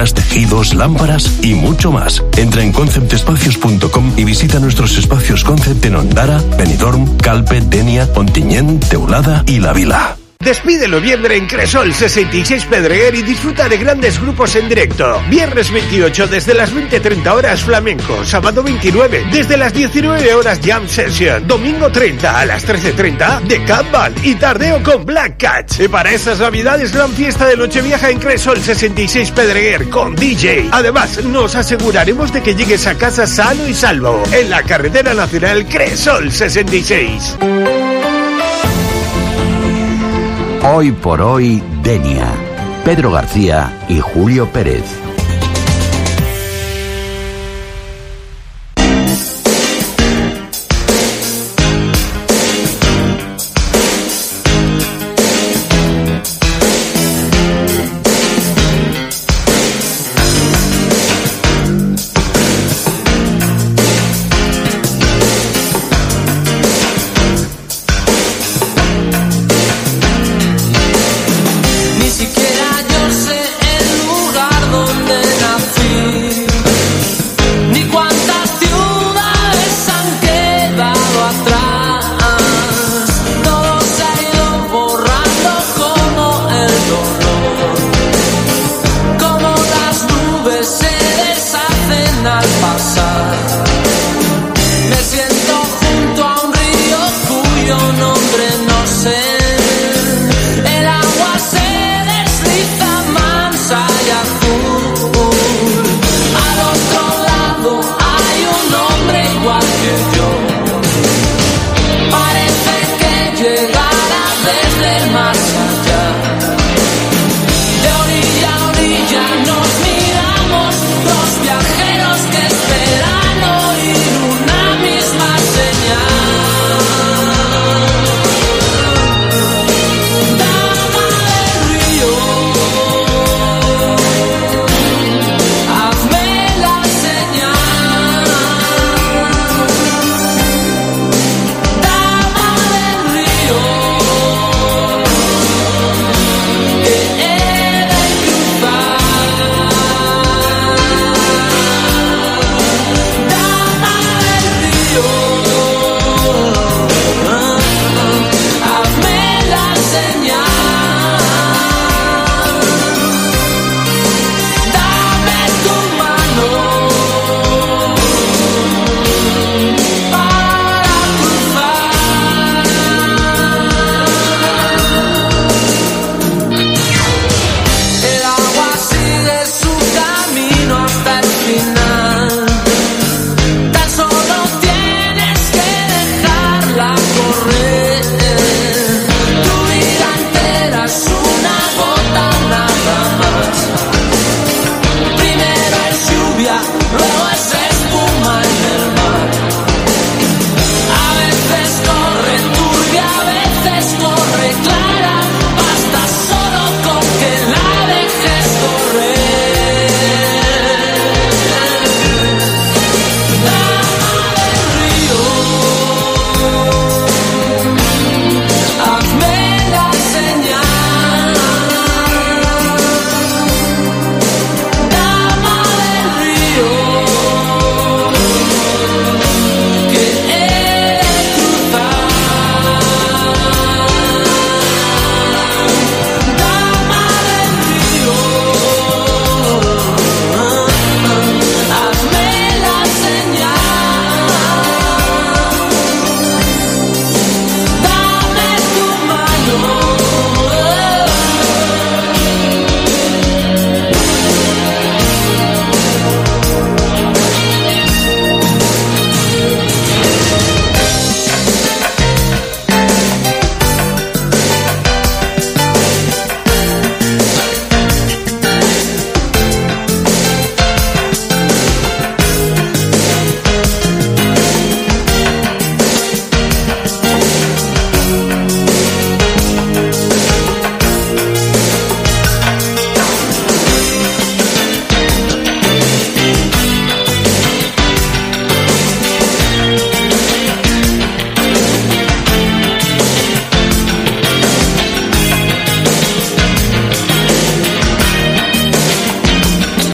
persianas, tejidos, lámparas y mucho más. Entra en conceptespacios.com y visita nuestros espacios Concept en Ondara, Benidorm, Calpe, Denia, Ontinyent, Teulada y La Vila. Despide noviembre en Cresol 66 Pedreguer y disfruta de grandes grupos en directo. Viernes 28 desde las 20:30 horas flamenco. Sábado 29 desde las 19 horas jam session. Domingo 30 a las 13:30 de Catman y tardeo con Black Cats. Y para estas navidades gran fiesta de Nochevieja en Cresol 66 Pedreguer con DJ. Además nos aseguraremos de que llegues a casa sano y salvo en la carretera nacional Cresol 66. Hoy por hoy, Denia, Pedro García y Julio Pérez.